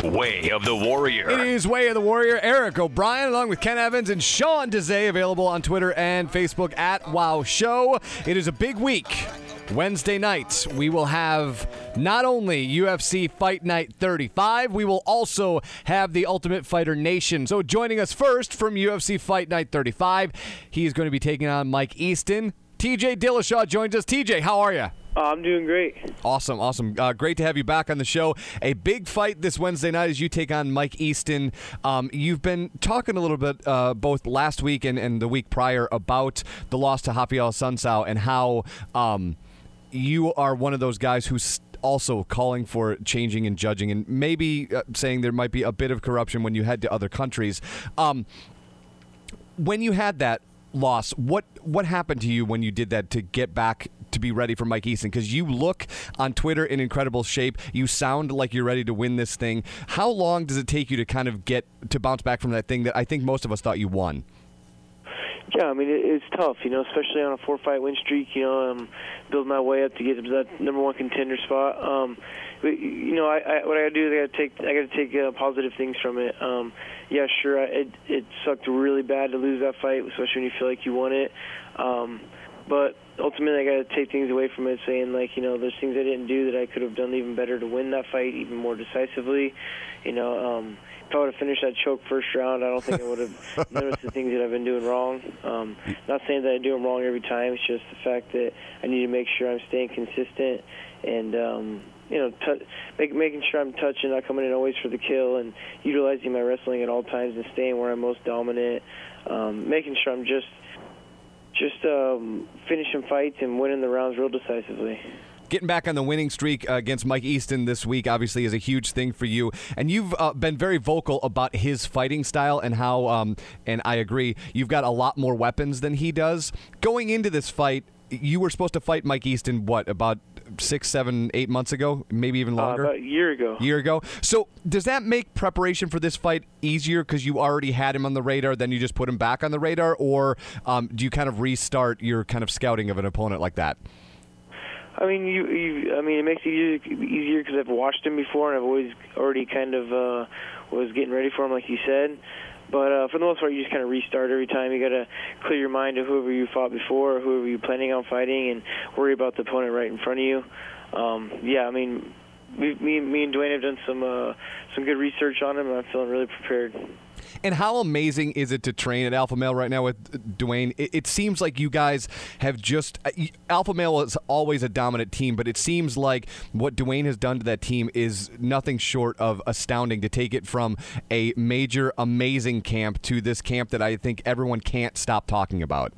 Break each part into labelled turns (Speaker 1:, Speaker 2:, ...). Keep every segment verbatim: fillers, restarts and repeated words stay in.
Speaker 1: Way of the Warrior.
Speaker 2: It is Way of the Warrior. Eric O'Brien along with Ken Evans and Sean Desai, available on Twitter and Facebook at Wow Show. It is a big week. Wednesday night, we will have not only U F C Fight Night thirty-five, we will also have the Ultimate Fighter Nation. So joining us first from U F C Fight Night thirty-five, he is going to be taking on Mike Easton. T J Dillashaw joins us. T J, how are you?
Speaker 3: Uh, I'm doing great.
Speaker 2: Awesome, awesome. Uh, great to have you back on the show. A big fight this Wednesday night as you take on Mike Easton. Um, you've been talking a little bit uh, both last week and, and the week prior about the loss to Rafael Sunsao and how um, you are one of those guys who's also calling for changing and judging and maybe uh, saying there might be a bit of corruption when you head to other countries. Um, when you had that loss, what what happened to you when you did that to get back to be ready for Mike Easton? Because you look on Twitter in incredible shape. You sound like you're ready to win this thing. How long does it take you to kind of get to bounce back from that thing that I think most of us thought you won?
Speaker 3: Yeah, I mean, it, it's tough, you know, especially on a four-fight win streak, you know, um, build my way up to get to that number one contender spot. Um, but, you know, I, I, what I got to do is I got to take I got to take uh, positive things from it. Um, yeah, sure, I, it, it sucked really bad to lose that fight, especially when you feel like you won it. Um, but ultimately, I got to take things away from it, saying, like, you know, there's things I didn't do that I could have done even better to win that fight, even more decisively. You know, um, if I would have finished that choke first round, I don't think I would have noticed the things that I've been doing wrong. Um, not saying that I do them wrong every time. It's just the fact that I need to make sure I'm staying consistent and, um, you know, t- make, making sure I'm touching, not coming in always for the kill, and utilizing my wrestling at all times and staying where I'm most dominant, um, making sure I'm just just um, finishing fights and winning the rounds real decisively.
Speaker 2: Getting back on the winning streak uh, against Mike Easton this week obviously is a huge thing for you, and you've uh, been very vocal about his fighting style and how, um, and I agree, you've got a lot more weapons than he does. Going into this fight, you were supposed to fight Mike Easton, what, about six, seven, eight months ago, maybe even longer?
Speaker 3: Uh, about a year ago.
Speaker 2: Year ago. So does that make preparation for this fight easier because you already had him on the radar, then you just put him back on the radar, or um, do you kind of restart your kind of scouting of an opponent like that?
Speaker 3: I mean, you, you. I mean, it makes it easier because I've watched him before, and I've always already kind of uh, was getting ready for him, like you said. But uh, for the most part, you just kind of restart every time. You got to clear your mind to whoever you fought before, or whoever you're planning on fighting, and worry about the opponent right in front of you. Um, yeah, I mean, we, me, me and Dwayne have done some uh, some good research on him, and I'm feeling really prepared.
Speaker 2: And how amazing is it to train at Alpha Male right now with Dwayne? It, it seems like you guys have just – Alpha Male is always a dominant team, but it seems like what Dwayne has done to that team is nothing short of astounding, to take it from a major, amazing camp to this camp that I think everyone can't stop talking about.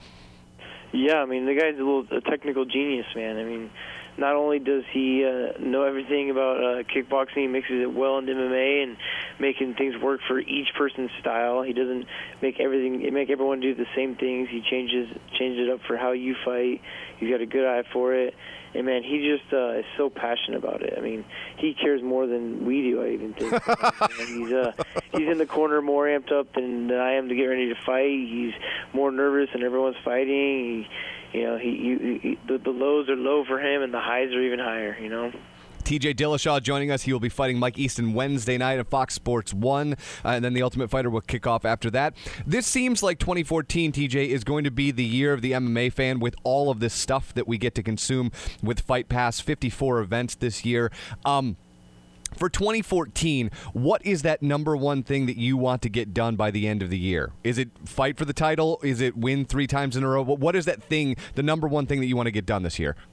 Speaker 2: Yeah,
Speaker 3: I mean, the guy's a little a technical genius, man. I mean, not only does he uh, know everything about uh, kickboxing, he mixes it well into M M A and making things work for each person's style. He doesn't make everything make everyone do the same things. He changes changes it up for how you fight. He's got a good eye for it. And, man, he just uh, is so passionate about it. I mean, he cares more than we do, I even think. he's uh, he's in the corner more amped up than, than I am to get ready to fight. He's more nervous than everyone's fighting. He, you know, he, he, he the, the lows are low for him and the highs are even higher, you know.
Speaker 2: T J Dillashaw joining us. He will be fighting Mike Easton Wednesday night at Fox Sports one, uh, and then the Ultimate Fighter will kick off after that. This seems like twenty fourteen, T J, is going to be the year of the M M A fan with all of this stuff that we get to consume with Fight Pass, fifty-four events this year. Um, for twenty fourteen, what is that number one thing that you want to get done by the end of the year? Is it fight for the title? Is it win three times in a row? What is that thing, the number one thing that you want to get done this year?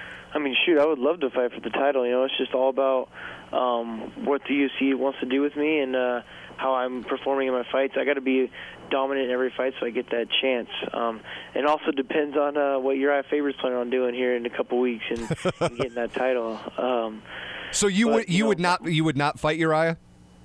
Speaker 3: I mean, shoot, I would love to fight for the title. You know, it's just all about um, what the U F C wants to do with me and uh, how I'm performing in my fights. I got to be dominant in every fight so I get that chance. Um, it also depends on uh, what Uriah Faber's planning on doing here in a couple weeks and, and getting that title. Um,
Speaker 2: so you
Speaker 3: but,
Speaker 2: would you,
Speaker 3: you know,
Speaker 2: would not you would not fight Uriah?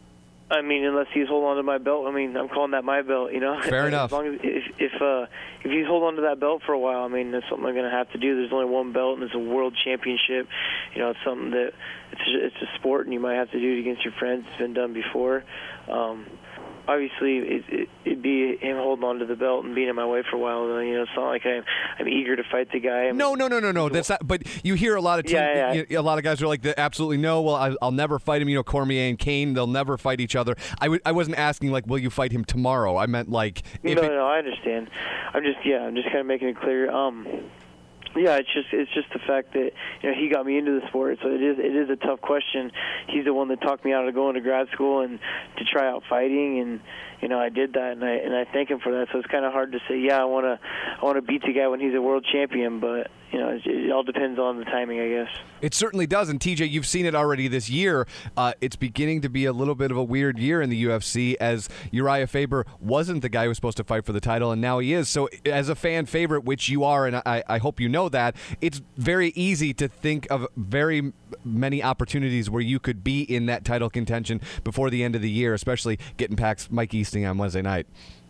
Speaker 3: I mean, unless he's holding on to my belt. I mean, I'm calling that my belt, you know.
Speaker 2: Fair enough.
Speaker 3: As long as if if, uh, if he's holding on to that belt for a while, I mean, that's something I'm going to have to do. There's only one belt, and it's a world championship. You know, it's something that it's a, it's a sport, and you might have to do it against your friends. It's been done before. Um, obviously it, it, it'd be him holding on to the belt and being in my way for a while. Though, you know, it's not like I'm, I'm eager to fight the guy. I mean,
Speaker 2: no, no, no, no, no. That's not. But you hear a lot of team,
Speaker 3: yeah, yeah.
Speaker 2: You, a lot of guys are like, absolutely no. Well, I, I'll never fight him. You know, Cormier and Kane, they'll never fight each other. I w- I wasn't asking like, will you fight him tomorrow? I meant like, if
Speaker 3: no,
Speaker 2: it,
Speaker 3: no, I understand. I'm just yeah, I'm just kind of making it clear. Um. Yeah, it's just it's just the fact that you know he got me into the sport, so it is it is a tough question. He's the one that talked me out of going to grad school and to try out fighting, and you know I did that, and I and I thank him for that. So it's kind of hard to say, yeah, I want to I want to beat the guy when he's a world champion, but you know it, it all depends on the timing, I guess.
Speaker 2: It certainly does, and T J, you've seen it already this year. Uh, it's beginning to be a little bit of a weird year in the U F C, as Uriah Faber wasn't the guy who was supposed to fight for the title, and now he is. So as a fan favorite, which you are, and I, I hope you know that, it's very easy to think of very many opportunities where you could be in that title contention before the end of the year, especially getting past Mike Easton on Wednesday night.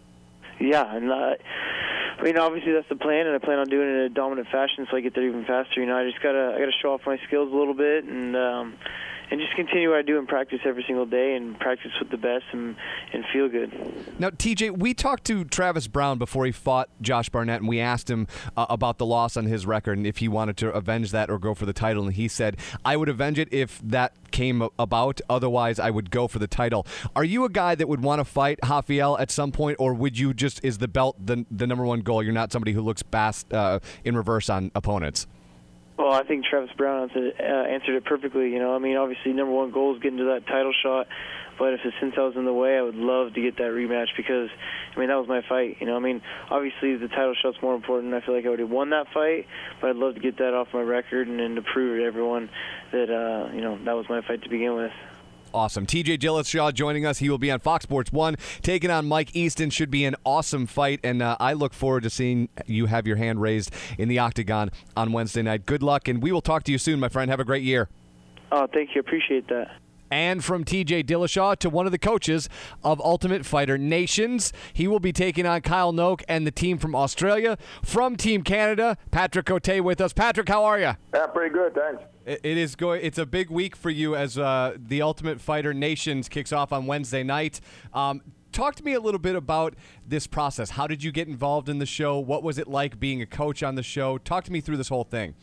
Speaker 3: Yeah, and uh, I mean, obviously that's the plan, and I plan on doing it in a dominant fashion so I get there even faster. You know, I just gotta I gotta show off my skills a little bit, and um, and just continue what I do and practice every single day and practice with the best and and feel good.
Speaker 2: Now, T J, we talked to Travis Brown before he fought Josh Barnett, and we asked him uh, about the loss on his record and if he wanted to avenge that or go for the title, and he said, I would avenge it if that came about. Otherwise, I would go for the title. Are you a guy that would want to fight Rafael at some point, or would you just, is the belt the, the number one goal? You're not somebody who looks fast uh, in reverse on opponents.
Speaker 3: Well, I think Travis Brown answered, uh, answered it perfectly. You know, I mean, obviously, number one goal is getting to that title shot. But if the Sintel's in the way, I would love to get that rematch because, I mean, that was my fight. You know, I mean, obviously the title shot's more important. I feel like I would have won that fight, but I'd love to get that off my record and, and to prove to everyone that, uh, you know, that was my fight to begin with.
Speaker 2: Awesome. T J Dillashaw joining us. He will be on Fox Sports one, taking on Mike Easton. Should be an awesome fight, and uh, I look forward to seeing you have your hand raised in the octagon on Wednesday night. Good luck, and we will talk to you soon, my friend. Have a great year.
Speaker 3: Oh, thank you. Appreciate that.
Speaker 2: And from T J Dillashaw to one of the coaches of Ultimate Fighter Nations. He will be taking on Kyle Noke and the team from Australia. From Team Canada, Patrick Cote with us. Patrick, how are you?
Speaker 1: Yeah, pretty good, thanks.
Speaker 2: It is going. It's a big week for you as uh, the Ultimate Fighter Nations kicks off on Wednesday night. Um, talk to me a little bit about this process. How did you get involved in the show? What was it like being a coach on the show? Talk to me through this whole thing.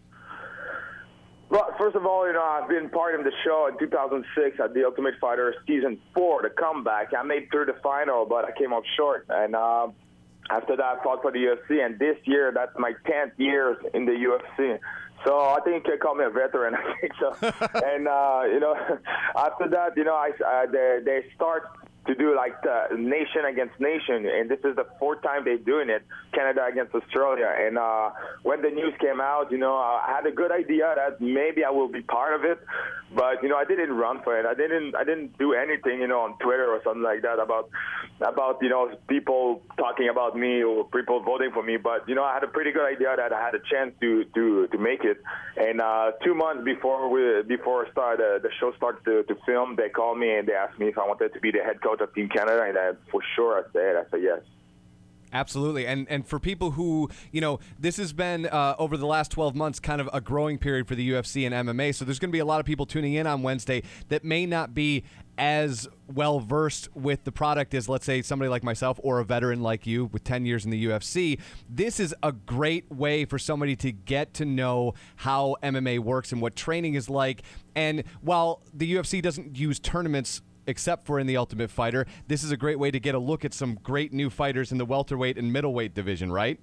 Speaker 1: Well, first of all, you know, I've been part of the show in two thousand six at the Ultimate Fighter Season four, the comeback. I made through the final, but I came up short. And uh, after that, I fought for the U F C. And this year, that's my tenth year in the U F C. So I think you can call me a veteran, I think so. And, uh, you know, after that, you know, I, uh, they, they start to do like the nation against nation, and this is the fourth time they're doing it, Canada against Australia. And uh, when the news came out, you know, I had a good idea that maybe I will be part of it, but you know, I didn't run for it. I didn't, I didn't do anything, you know, on Twitter or something like that about, about you know, people talking about me or people voting for me. But you know, I had a pretty good idea that I had a chance to to to make it. And uh, two months before we before start uh, the show started to, to film, they called me and they asked me if I wanted to be the head coach of Team Canada, and I, for sure I said, I said yes.
Speaker 2: Absolutely. And and for people who, you know, this has been, uh, over the last twelve months, kind of a growing period for the U F C and M M A, so there's going to be a lot of people tuning in on Wednesday that may not be as well-versed with the product as, let's say, somebody like myself or a veteran like you with ten years in the U F C. This is a great way for somebody to get to know how M M A works and what training is like. And while the U F C doesn't use tournaments except for in the Ultimate Fighter, this is a great way to get a look at some great new fighters in the welterweight and middleweight division, right?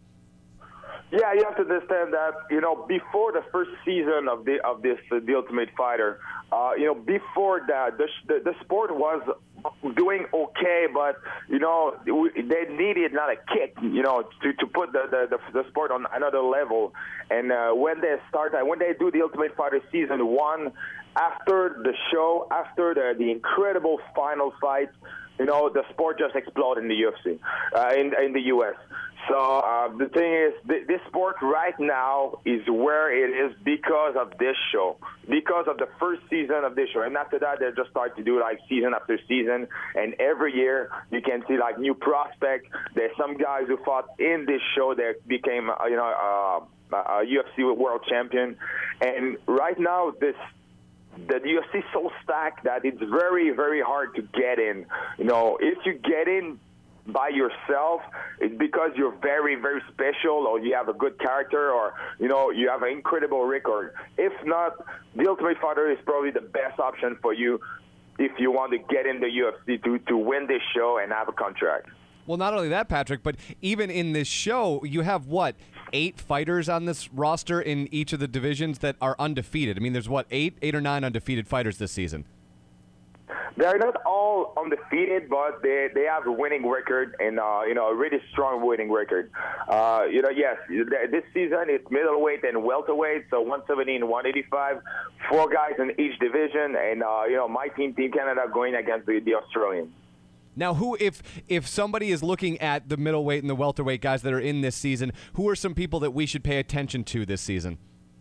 Speaker 1: Yeah, you have to understand that, you know, before the first season of the of this uh, the Ultimate Fighter, uh, you know, before that, the, the the sport was doing okay, but you know, they needed not a kick, you know, to, to put the, the, the, the sport on another level. And uh, when they start, when they do the Ultimate Fighter season one, after the show, after the, the incredible final fights, you know, the sport just exploded in the U F C, uh, in in the U S. So uh, the thing is, th- this sport right now is where it is because of this show, because of the first season of this show. And after that, they just start to do like season after season. And every year you can see like new prospects. There's some guys who fought in this show that became, uh, you know, uh, a U F C world champion. And right now, this the U F C is so stacked that it's very, very hard to get in. You know, if you get in by yourself, it's because you're very, very special, or you have a good character, or, you know, you have an incredible record. If not, The Ultimate Fighter is probably the best option for you if you want to get in the U F C to, to win this show and have a contract.
Speaker 2: Well, not only that, Patrick, but even in this show, you have, what, eight fighters on this roster in each of the divisions that are undefeated. I mean, there's, what, eight, eight or nine undefeated fighters this season?
Speaker 1: They're not all undefeated, but they they have a winning record, and uh, you know, a really strong winning record. Uh, you know, yes, this season it's middleweight and welterweight, so one seventy and one eighty-five, four guys in each division, and uh, you know, my team, Team Canada, going against the, the Australians.
Speaker 2: Now, who, if if somebody is looking at the middleweight and the welterweight guys that are in this season, who are some people that we should pay attention to this season?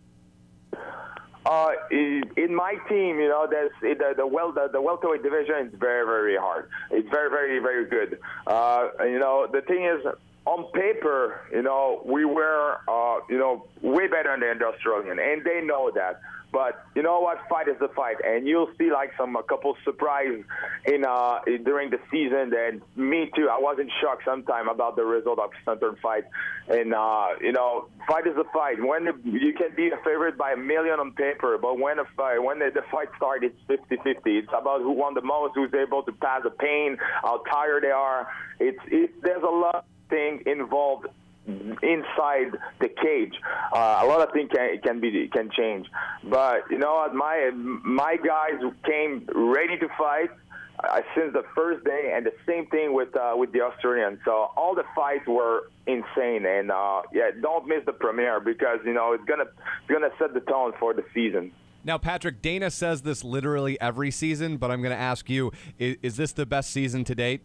Speaker 1: Uh, in my team, you know, there's the the, well, the the welterweight division is very, very hard. It's very, very, very good. Uh, you know, the thing is, on paper, you know, we were, uh, you know, way better than the Australian, and they know that. But you know what? Fight is the fight, and you'll see like some a couple surprise in uh during the season. And me too. I was in shock sometime about the result of Southern fight, and uh, you know, fight is the fight. When the, you can be a favorite by a million on paper, but when a fight, when the, the fight starts, it's fifty-fifty. It's about who won the most, who's able to pass the pain, how tired they are. It's it, there's a lot of things involved inside the cage. Uh, a lot of things can can be can change, but you know what, my my guys came ready to fight uh, since the first day, and the same thing with uh, with the Australians. So all the fights were insane, and uh, yeah, don't miss the premiere, because you know it's gonna it's gonna set the tone for the season.
Speaker 2: Now, Patrick, Dana says this literally every season, but I'm going to ask you: is, is this the best season to date?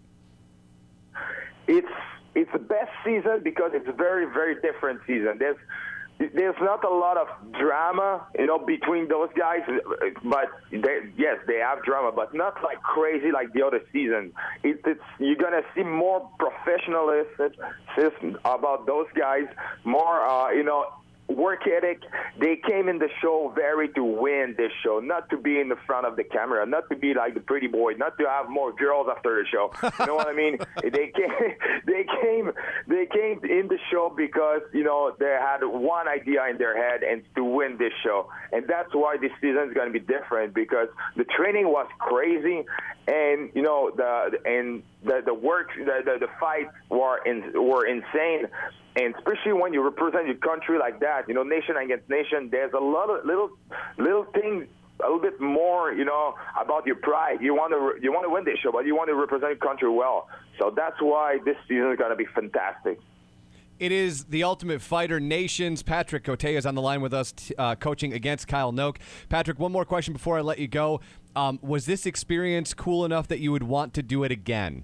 Speaker 1: It's It's the best season because it's a very, very different season. There's there's not a lot of drama, you know, between those guys, but they, yes, they have drama, but not like crazy like the other season. It, it's you're gonna see more professionalism about those guys, more, uh, you know, work ethic. They came in the show very to win this show, not to be in the front of the camera, not to be like the pretty boy, not to have more girls after the show. You know what I mean? They came, they came, they came in the show because, you know, they had one idea in their head, and to win this show. And that's why this season is going to be different, because the training was crazy, and you know the and the the work, the the, the fights were in, were insane. And especially when you represent your country like that, you know, nation against nation, there's a lot of little little things, a little bit more, you know, about your pride. You want to you want to win this show, but you want to represent your country well. So that's why this season is going to be fantastic.
Speaker 2: It is the Ultimate Fighter Nations. Patrick Cote is on the line with us, uh, coaching against Kyle Noke. Patrick, one more question before I let you go. Um, was this experience cool enough that you would want to do it again?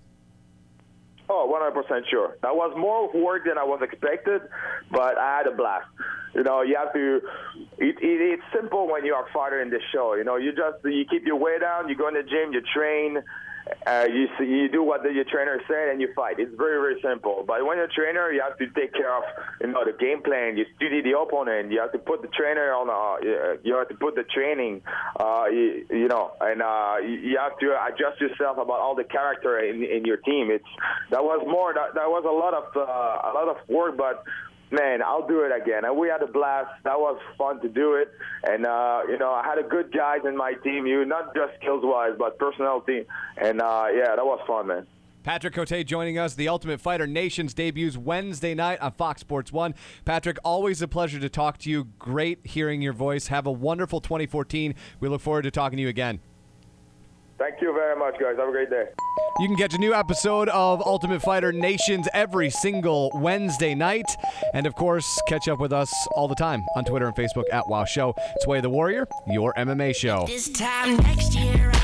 Speaker 1: Oh, one hundred percent sure. That was more work than I was expected, but I had a blast. You know, you have to, it, it, it's simple when you're a fighter in this show. You know, you just, you keep your weight down, you go in the gym, you train, uh, you you do what the, your trainer said, and you fight. It's very, very simple. But when you're a trainer, you have to take care of, you know, the game plan. You study the opponent. You have to put the trainer on, uh, you have to put the training, uh, you, you know, and uh, you have to adjust yourself about all the character in, in your team. It's that was more, that, that was a lot of, uh, a lot of work, but man, I'll do it again. And we had a blast. That was fun to do it. And, uh, you know, I had a good guys in my team, you not just skills-wise, but personality. And, uh, yeah, that was fun, man.
Speaker 2: Patrick Cote joining us. The Ultimate Fighter Nations debuts Wednesday night on Fox Sports one. Patrick, always a pleasure to talk to you. Great hearing your voice. Have a wonderful twenty fourteen. We look forward to talking to you again.
Speaker 1: Thank you very much, guys. Have a great day.
Speaker 2: You can catch a new episode of Ultimate Fighter Nations every single Wednesday night. And, of course, catch up with us all the time on Twitter and Facebook at Wow Show. It's Way of the Warrior, your M M A show.
Speaker 4: This time next year.